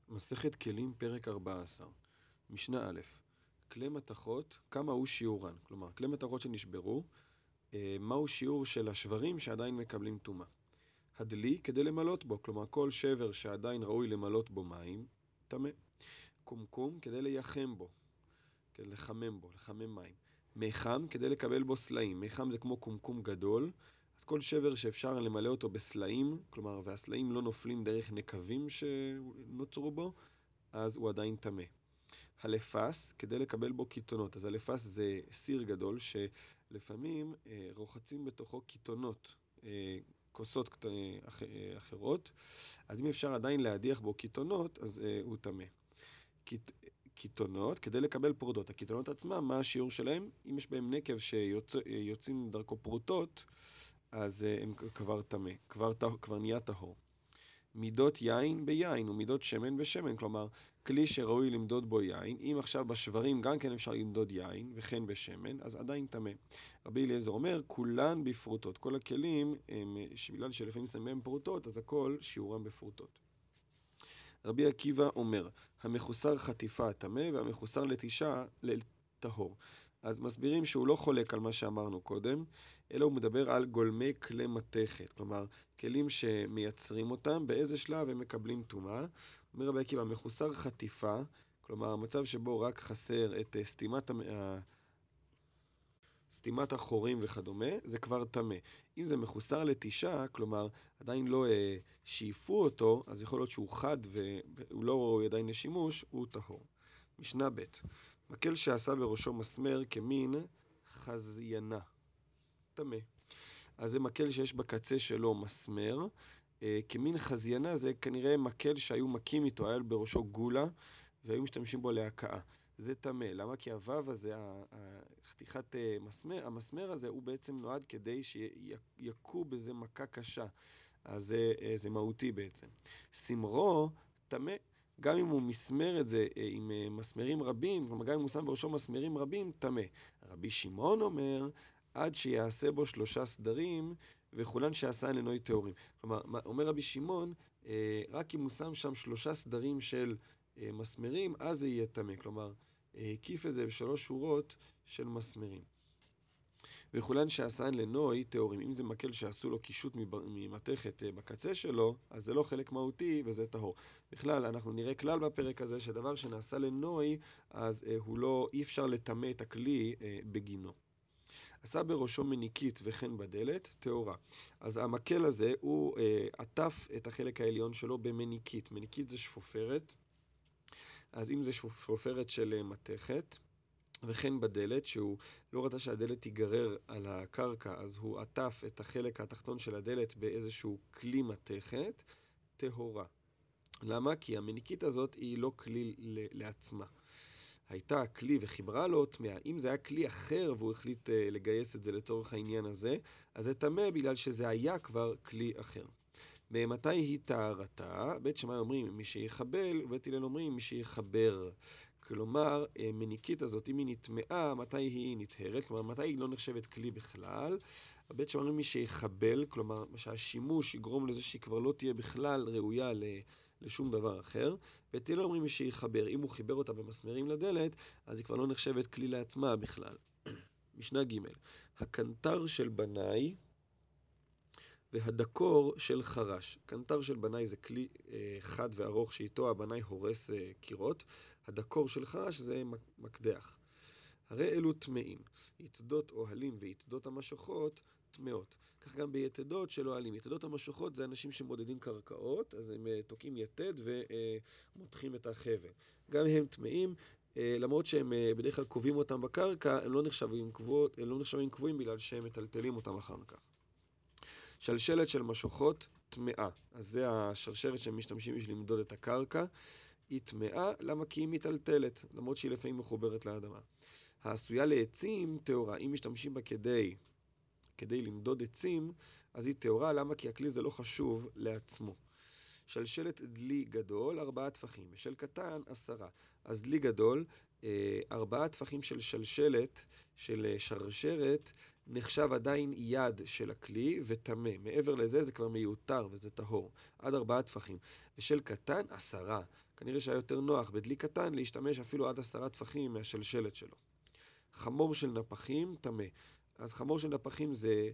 מסכת כלים פרק 14. משנה א', כלי מתכות, כמה הוא שיעורן? כלומר, כלי מתכות שנשברו, מהו שיעור של השברים שעדיין מקבלים טומאה? הדלי כדי למלות בו, כלומר כל שבר שעדיין ראוי למלות בו מים, טמא. קומקום כדי לייחם בו, כדי לחמם בו, לחמם מים. מיחם כדי לקבל בו סלעים, מיחם זה כמו קומקום גדול, אז כל שבר שאפשר למלא אותו בסלעים, כלומר והסלעים לא נופלים דרך נקבים שנוצרו בו, אז הוא עדיין טמא. הלפס כדי לקבל בו קיתונות, אז הלפס זה סיר גדול שלפעמים רוחצים בתוכו קיתונות, כוסות אחרות, אז אם אפשר עדיין להדיח בו קיתונות, אז הוא טמא. קיתונות כדי לקבל פרוטות. הקיתונות עצמם, מה השיעור שלהם? אם יש בהם נקב שיוצאים דרכו פרוטות, אז הם כבר טמא, כבר נהיה טהור. מידות יין ביין ומידות שמן בשמן, כלומר כלי שראוי למדוד בו יין, אם עכשיו בשברים גם כן אפשר למדוד יין וכן בשמן, אז עדיין טמא. רבי אליעזר אומר, כולן בפרוטות, כל הכלים, שבגלל שלפעמים שמים פרוטות, אז הכל שיעורם בפרוטות. רבי עקיבא אומר, המחוסר חטיפה טמא והמחוסר לתישה לטהור. אז מסבירים שהוא לא חולק על מה שאמרנו קודם, אלא הוא מדבר על גולמי כלי מתכת, כלומר, כלים שמייצרים אותם, באיזה שלב הם מקבלים טומאה. אומר רבי עקיבא, מחוסר חטיפה, כלומר, המצב שבו רק חסר את סתימת החורים וכדומה, זה כבר טמא. אם זה מחוסר לתישה, כלומר, עדיין לא שאיפו אותו, אז יכול להיות שהוא חד והוא לא רואה עדיין לשימוש, הוא טהור. משנה ב', מקל שעשה בראשו מסמר כמין חזיינה, טמא. אז זה מקל שיש בקצה שלו מסמר, כמין חזיינה זה כנראה מקל שהיו מקים איתו, היה בראשו גולה, והיו משתמשים בו להקאה. זה טמא. למה? כי הוו הזה, חתיכת המסמר הזה, הוא בעצם נועד כדי שיקו בזה מכה קשה. אז זה מהותי בעצם. סמרו טמא. גם אם הוא מסמר את זה עם מסמרים רבים, כלומר גם אם הוא שם בראשו מסמרים רבים, טמא. רבי שמעון אומר, עד שיעשה בו 3 סדרים, וכולן שעשה לנוי טהורים. כלומר, אומר רבי שמעון, רק אם הוא שם שם 3 סדרים של מסמרים, אז זה יהיה טמא. כלומר, הקיף את זה ב3 שורות של מסמרים. וכולן שעשן לנוי טהורים. אם זה מקל שעשו לו קישוט ממתכת בקצה שלו, אז זה לא חלק מהותי וזה טהור. בכלל, אנחנו נראה כלל בפרק הזה שדבר שנעשה לנוי, אז אי אפשר לטמא את הכלי בגינו. עשה בראשו מניקית וכן בדלת, טהורה. אז המקל הזה הוא עטף את החלק העליון שלו במניקית. מניקית זה שפופרת. אז אם זה שפופרת של מתכת, וכן בדלת, שהוא לא רצה שהדלת תיגרר על הקרקע, אז הוא עטף את החלק התחתון של הדלת באיזשהו כלי מתכת, טהורה. למה? כי המניקית הזאת היא לא כלי לעצמה. הייתה כלי וחיברה לו טמאה. אם זה היה כלי אחר והוא החליט לגייס את זה לצורך העניין הזה, אז זה טמא בגלל שזה היה כבר כלי אחר. מתי היא טהרתה? בית שמאי אומרים מי שיחבל, ובית הלל אומרים מי שיחבר. כלומר, מניקית הזאת, אם היא נטמאה, מתי היא נטהרת? כלומר, מתי היא לא נחשבת כלי בכלל? בית שמאי אומרים מי שיחבל, כלומר, שהשימוש יגרום לזה שהיא כבר לא תהיה בכלל ראויה לשום דבר אחר. בית הלל אומרים מי שיחבר, אם הוא חיבר אותה במסמרים לדלת, אז היא כבר לא נחשבת כלי לעצמה בכלל. משנה ג', הקנטר של בנאי והדקור של חרש. קנטר של בנאי זה כלי חד וארוך שאיתו הבנאי הורס קירות. הדקור של חרש זה מקדח. הרי אלו טמאים. יתדות אוהלים ויתדות המשוכות טמאות. כך גם ביתדות של אוהלים. יתדות המשוכות זה אנשים שמודדים קרקעות, אז הם תוקעים יתד ומותחים את החבל. גם הם טמאים, למרות שהם בדרך כלל קובעים אותם בקרקע, הם לא נחשבים קבועים בגלל שהם מטלטלים אותם אחר כך. שלשלת של משוכות טמאה. אז זה השרשרת שהם משתמשים בשביל למדוד את הקרקע. היא טמאה, למה? כי היא מטלטלת, למרות שהיא לפעמים מחוברת לאדמה. העשויה לעצים טהורה. אם משתמשים בה כדי למדוד עצים, אז היא טהורה, למה? כי הכלי זה לא חשוב לעצמו. שלשלת דלי גדול 4 טפחים, ושל קטן 10. אז דלי גדול, 4 טפחים של שלשלת, של שרשרת, נחשב עדיין יד של הכלי וטמא. מעבר לזה זה כבר מיותר וזה טהור. עד 4 טפחים. ושל קטן 10. כנראה שהיה יותר נוח בדלי קטן להשתמש אפילו עד 10 טפחים מהשלשלת שלו. חמור של נפחים, טמא. אז חמור של נפחים זה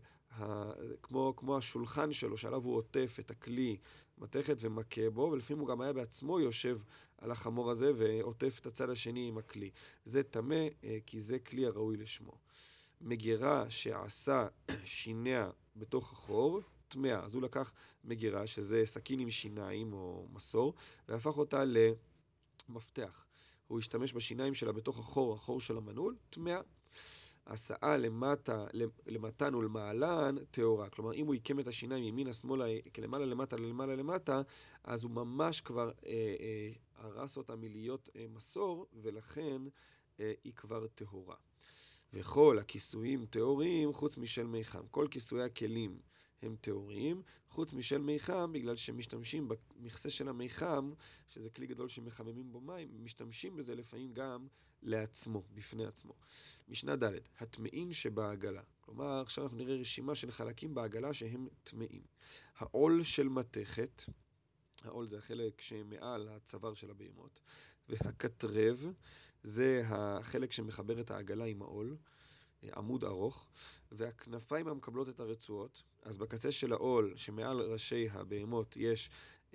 כמו השולחן שלו, שעליו הוא עוטף את הכלי מתכת ומכה בו, ולפעמים הוא גם היה בעצמו יושב על החמור הזה ועוטף את הצד השני עם הכלי. זה טמא, כי זה כלי הראוי לשמו. מגירה שעשה שיניה בתוך החור, טמאה. אז הוא לקח מגירה, שזה סכין עם שיניים או מסור, והפך אותה למפתח. הוא השתמש בשיניים שלה בתוך החור של המנעול, טמאה. הסעה למתן ולמעלן, טהורה. כלומר, אם הוא יקם את השיניים ימינה, שמאלה, כלמעלה למטה, למעלה למטה, אז הוא ממש כבר הרס אותה מלהיות מסור, ולכן היא כבר טהורה. וכל הכיסויים טהורים חוץ משל מיחם. כל כיסויי הכלים הם טהורים, חוץ משל מיחם, בגלל שמשתמשים במכסה של המיחם, שזה כלי גדול שמחממים בו מים, משתמשים בזה לפעמים גם לעצמו, בפני עצמו. משנה ד' הטמאים שבעגלה. כלומר, עכשיו אנחנו נראה רשימה של חלקים בעגלה שהם טמאים. העול של מתכת, העול זה החלק שמעל הצוואר של הבהמות, והקטרב זה החלק שמחבר את העגלה עם העול, עמוד ארוך, והכנפיים המקבלות את הרצועות. אז בקצה של העול שמעל ראשי הבהמות יש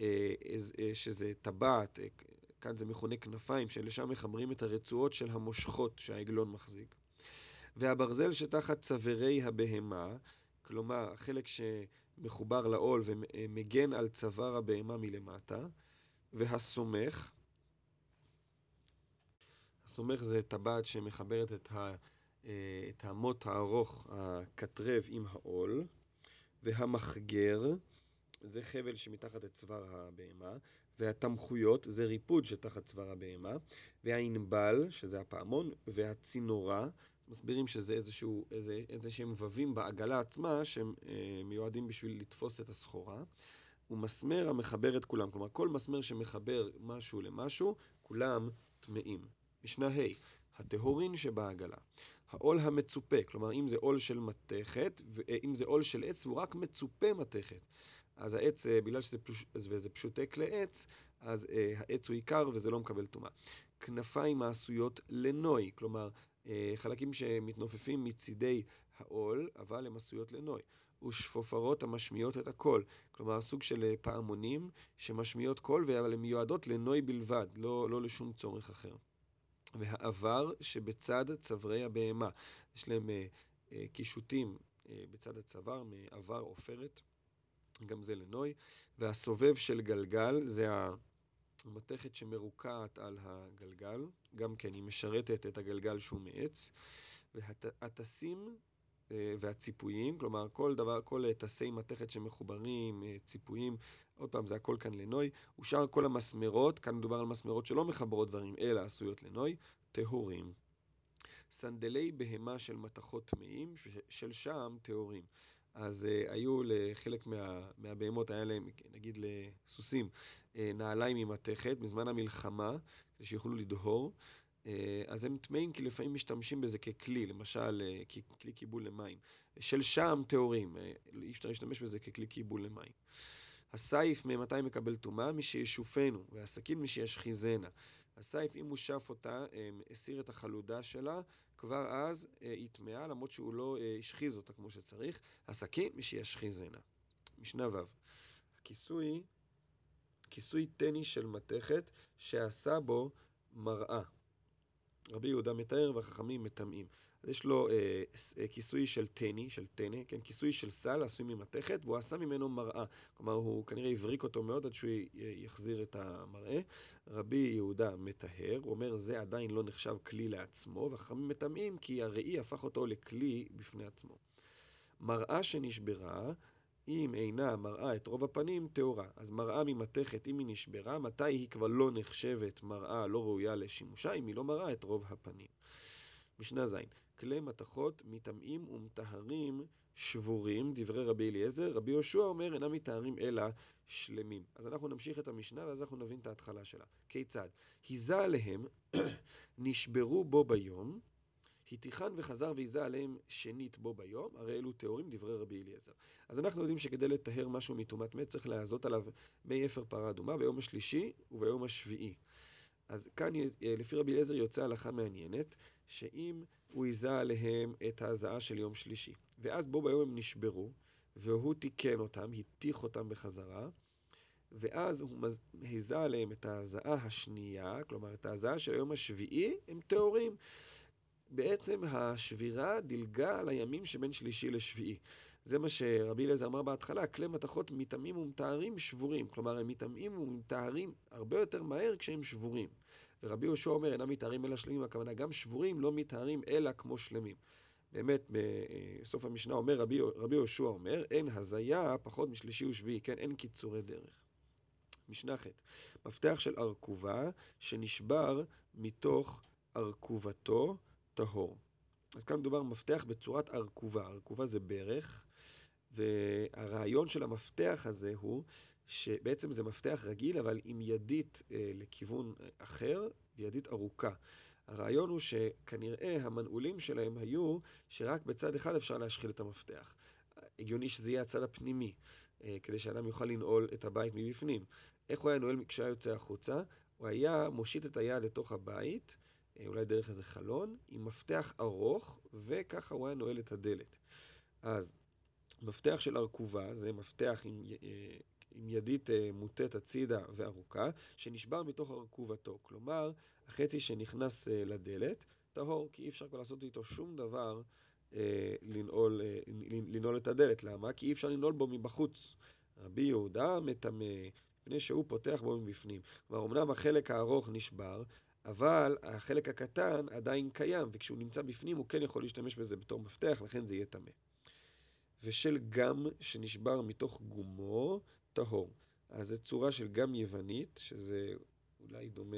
שזה טבעת, כאן זה מכונה כנפיים, שלשם מחברים את הרצועות של המושכות שהעגלון מחזיק. והברזל שתחת צווארי הבהמה, כלומר החלק שמחובר לעול ומגן על צוואר הבהמה מלמטה, והסומך, הסומך זה טבעת שמחברת את המוט הארוך, הקטרב עם העול, והמחגר זה חבל שמתחת את צוואר הבהמה, והתמחויות זה ריפוד שתחת צוואר הבהמה, והענבל שזה הפעמון, והצינורה, מסבירים שזה איזשהם ווים בעגלה עצמה שהם מיועדים בשביל לתפוס את הסחורה, ומסמר המחבר את כולם. כלומר, כל מסמר שמחבר משהו למשהו, כולם טמאים. משנה ה' הטהורין שבעגלה. העול המצופה, כלומר, אם זה עול של מתכת, אם זה עול של עץ, הוא רק מצופה מתכת. אז העץ, בגלל שזה פשוטי כלי עץ, אז העץ הוא עיקר וזה לא מקבל טומאה. כנפיים העשויות לנוי, כלומר, חלקים שמתנופפים מצידי העול, אבל הם עשויות לנוי. ושפופרות המשמיעות את הקול, כלומר, סוג של פעמונים שמשמיעות קול, אבל הן מיועדות לנוי בלבד, לא לשום צורך אחר. והעבר שבצד צווארי הבהמה, יש להם קישוטים בצד הצוואר, מעבר עופרת, גם זה לנוי. והסובב של גלגל, זה המתכת שמרוקעת על הגלגל, גם כן היא משרתת את הגלגל שהוא מעץ. והתסים והציפויים, כלומר כל תסי מתכת שמחוברים, ציפויים, עוד פעם זה הכל כאן לנוי. ושאר כל המסמרות, כאן מדובר על מסמרות שלא מחברות דברים אלא עשויות לנוי, טהורים. סנדלי בהמה של מתכות טמאים, של שם טהורים. אז היו לחלק מהבהמות, היה להם, נגיד לסוסים, נעליים עם מתכת בזמן המלחמה, כדי שיוכלו לדהור. אז הם טמאים כי לפעמים משתמשים בזה ככלי, למשל ככלי קיבול למים. של שם טהורים, אי אפשר להשתמש בזה ככלי קיבול למים. הסייף ממתי מקבל טומאה? מי שישופנו, והסכין מי שישחיזנה. הסייף, אם הוא שף אותה, הסיר את החלודה שלה, כבר אז היא טמאה, למרות שהוא לא השחיז אותה כמו שצריך. הסכין מי שישחיזנה. משנה ו' כיסוי טני של מתכת שעשה בו מראה. רבי יהודה מתאר והחכמים מטמאים. אז יש לו כיסוי של טנא, כן, כיסוי של סל עשוי ממתכת, והוא עשה ממנו מראה. כלומר, הוא כנראה הבריק אותו מאוד עד שהוא יחזיר את המראה. רבי יהודה מתאר, הוא אומר, זה עדיין לא נחשב כלי לעצמו, והחכמים מטמאים כי הראי הפך אותו לכלי בפני עצמו. מראה שנשברה, אם אינה מראה את רוב הפנים, טהורה. אז מראה ממתכת, אם היא נשברה, מתי היא כבר לא נחשבת מראה לא ראויה לשימושה, אם היא לא מראה את רוב הפנים. משנה ז' כלי מתכות מטמאים ומטהרים שבורים, דברי רבי אליעזר. רבי יהושע אומר אינם מטהרים אלא שלמים. אז אנחנו נמשיך את המשנה ואז אנחנו נבין את ההתחלה שלה. כיצד? היזה עליהם נשברו בו ביום, התיכן וחזר והיזה עליהם שנית בו ביום, הרי אלו טהורים, דברי רבי אליעזר. אז אנחנו יודעים שכדי לטהר משהו מטומאת מת צריך להזות עליו מי אפר פרה אדומה ביום השלישי וביום השביעי. אז כאן לפי רבי אליעזר יוצא הלכה מעניינת, שאם הוא היזה עליהם את ההזעה של יום שלישי, ואז בו ביום הם נשברו, והוא תיקן אותם, התיך אותם בחזרה, ואז הוא היזה עליהם את ההזעה השנייה, כלומר את ההזעה של היום השביעי, הם טהורים. בעצם השבירה דילגה על הימים שבין שלישי לשביעי. זה מה שרבי אליעזר אמר בהתחלה, כלי מתכות מטמאים ומטהרים שבורים. כלומר, הם מטמאים ומטהרים הרבה יותר מהר כשהם שבורים. ורבי יהושע אומר, אינם מטהרים אלא שלמים, הכוונה גם שבורים לא מטהרים אלא כמו שלמים. באמת, בסוף המשנה אומר, רבי יהושע אומר, אין הזיה פחות משלישי ושביעי, כן, אין קיצורי דרך. משנה ח' מפתח של ארכובה שנשבר מתוך ארכובתו טהור. אז כאן מדובר מפתח בצורת ארכובה. ארכובה זה ברך, והרעיון של המפתח הזה הוא שבעצם זה מפתח רגיל, אבל עם ידית לכיוון אחר, ידית ארוכה. הרעיון הוא שכנראה המנעולים שלהם היו שרק בצד אחד אפשר להשחיל את המפתח. הגיוני שזה יהיה הצד הפנימי, כדי שאדם יוכל לנעול את הבית מבפנים. איך הוא היה נועל כשהיה יוצא החוצה? הוא היה מושיט את היד לתוך הבית, אולי דרך איזה חלון, עם מפתח ארוך, וככה הוא היה נועל את הדלת. אז מפתח של ארכובה, זה מפתח עם ידית מוטט הצידה וארוכה, שנשבר מתוך ארכובתו. כלומר, החצי שנכנס לדלת, טהור, כי אי אפשר כבר לעשות איתו שום דבר לנעול את הדלת. למה? כי אי אפשר לנעול בו מבחוץ. רבי יהודה מטמא, מפני שהוא פותח בו מבפנים. כלומר, אמנם החלק הארוך נשבר, אבל החלק הקטן עדיין קיים, וכשהוא נמצא בפנים הוא כן יכול להשתמש בזה בתור מפתח, לכן זה יהיה טמא. ושל גם שנשבר מתוך גומו, טהור. אז זו צורה של גם יוונית, שזה אולי דומה,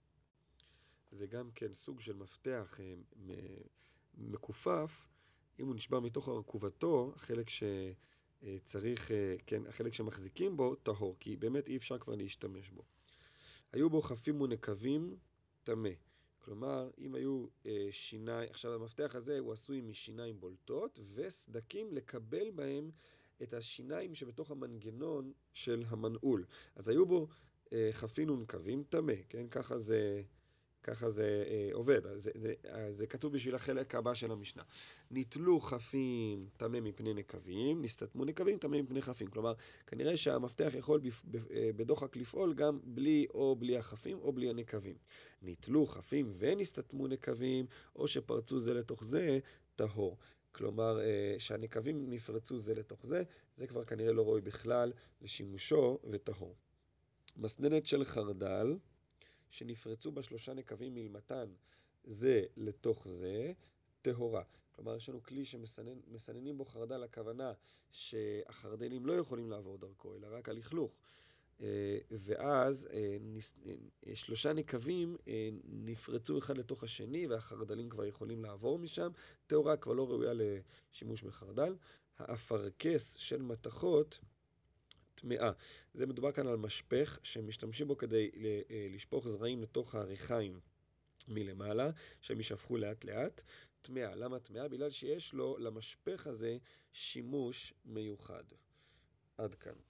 זה גם כן סוג של מפתח מקופף. אם הוא נשבר מתוך ארכובתו, החלק שצריך, כן, החלק שמחזיקים בו, טהור, כי באמת אי אפשר כבר להשתמש בו. היו בו חפים ונקבים, טמא. כלומר, אם היו שיניים, עכשיו המפתח הזה הוא עשוי משיניים בולטות, וסדקים לקבל בהם את השיניים שבתוך המנגנון של המנעול. אז היו בו חפים ונקבים, טמא, כן? ככה זה עובד. זה כתוב בשביל החלק הבא של המשנה. ניטלו חפים טמא מפני נקבים, נסתתמו נקבים טמא מפני חפים. כלומר, כנראה שהמפתח יכול בדוחק לפעול גם בלי החפים או בלי הנקבים. ניטלו חפים ונסתתמו נקבים, או שפרצו זה לתוך זה, טהור. כלומר, שהנקבים נפרצו זה לתוך זה, זה כבר כנראה לא ראוי בכלל לשימושו וטהור. מסננת של חרדל, שנפרצו בשלושה נקבים מלמתן זה לתוך זה, טהורה. כלומר, יש לנו כלי שמסננים בו חרדל, הכוונה שהחרדלים לא יכולים לעבור דרכו, אלא רק הלכלוך. ואז שלושה נקבים נפרצו אחד לתוך השני, והחרדלים כבר יכולים לעבור משם. טהורה כבר לא ראויה לשימוש בחרדל. האפרכס של מתכות, טמאה. זה מדובר כאן על משפך שמשתמשים בו כדי לשפוך זרעים לתוך העריכיים מלמעלה, שהם יישפכו לאט לאט. טמאה. למה טמאה? בגלל שיש לו למשפך הזה שימוש מיוחד. עד כאן.